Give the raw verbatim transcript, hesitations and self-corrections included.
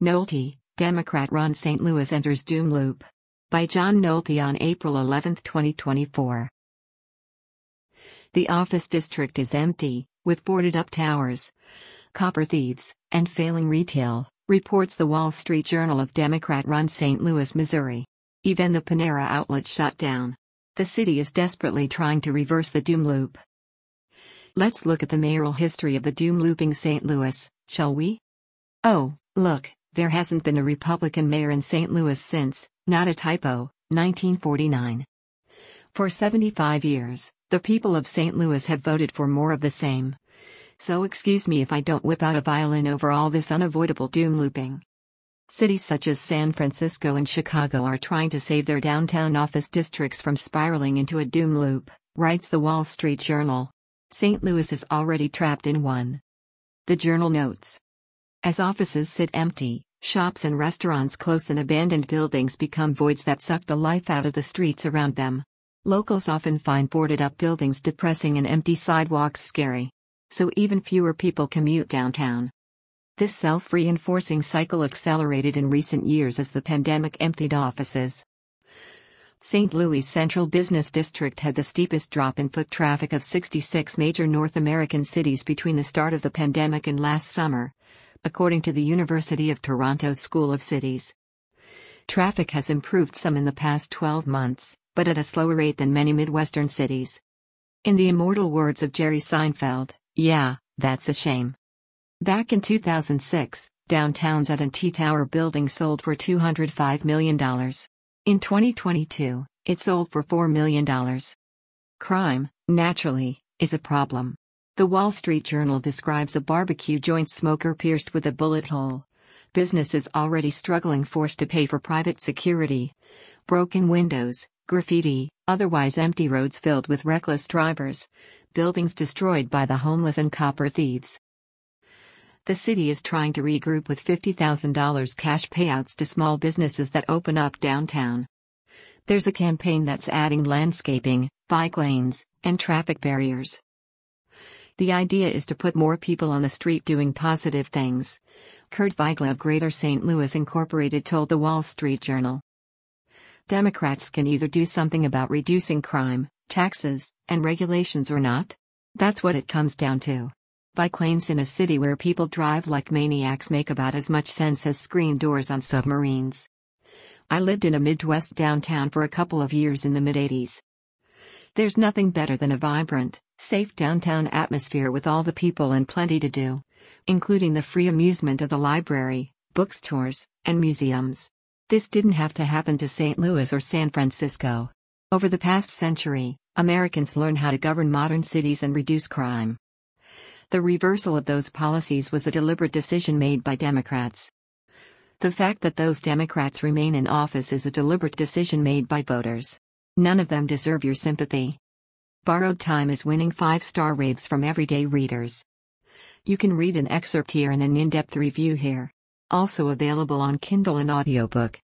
Nolte, Democrat-run Saint Louis enters doom loop. By John Nolte on April eleventh, twenty twenty-four. The office district is empty, with boarded-up towers, copper thieves, and failing retail, reports the Wall Street Journal of Democrat-run Saint Louis, Missouri. Even the Panera outlet shut down. The city is desperately trying to reverse the doom loop. Let's look at the mayoral history of the doom-looping Saint Louis, shall we? Oh, look, there hasn't been a Republican mayor in Saint Louis since, not a typo, nineteen forty-nine. For seventy-five years, the people of Saint Louis have voted for more of the same. So excuse me if I don't whip out a violin over all this unavoidable doom-looping. Cities such as San Francisco and Chicago are trying to save their downtown office districts from spiraling into a doom loop, writes the Wall Street Journal. Saint Louis is already trapped in one. The Journal notes. As offices sit empty, shops and restaurants close and abandoned buildings become voids that suck the life out of the streets around them. Locals often find boarded-up buildings depressing and empty sidewalks scary. So even fewer people commute downtown. This self-reinforcing cycle accelerated in recent years as the pandemic emptied offices. Saint Louis' Central Business District had the steepest drop in foot traffic of sixty-six major North American cities between the start of the pandemic and last summer, according to the University of Toronto School of Cities. Traffic has improved some in the past twelve months, but at a slower rate than many Midwestern cities. In the immortal words of Jerry Seinfeld, yeah, that's a shame. Back in two thousand six, downtown's A and T Tower building sold for two hundred five million dollars. In twenty twenty-two, it sold for four million dollars. Crime, naturally, is a problem. The Wall Street Journal describes a barbecue joint smoker pierced with a bullet hole. Businesses already struggling forced to pay for private security. Broken windows, graffiti, otherwise empty roads filled with reckless drivers. Buildings destroyed by the homeless and copper thieves. The city is trying to regroup with fifty thousand dollars cash payouts to small businesses that open up downtown. There's a campaign that's adding landscaping, bike lanes, and traffic barriers. The idea is to put more people on the street doing positive things. Kurt Weigel of Greater Saint Louis Incorporated told the Wall Street Journal. Democrats can either do something about reducing crime, taxes, and regulations or not. That's what it comes down to. Bike lanes in a city where people drive like maniacs make about as much sense as screen doors on submarines. I lived in a Midwest downtown for a couple of years in the mid-eighties. There's nothing better than a vibrant, safe downtown atmosphere with all the people and plenty to do, including the free amusement of the library, bookstores, and museums. This didn't have to happen to Saint Louis or San Francisco. Over the past century, Americans learned how to govern modern cities and reduce crime. The reversal of those policies was a deliberate decision made by Democrats. The fact that those Democrats remain in office is a deliberate decision made by voters. None of them deserve your sympathy. Borrowed Time is winning five-star raves from everyday readers. You can read an excerpt here and an in-depth review here. Also available on Kindle and audiobook.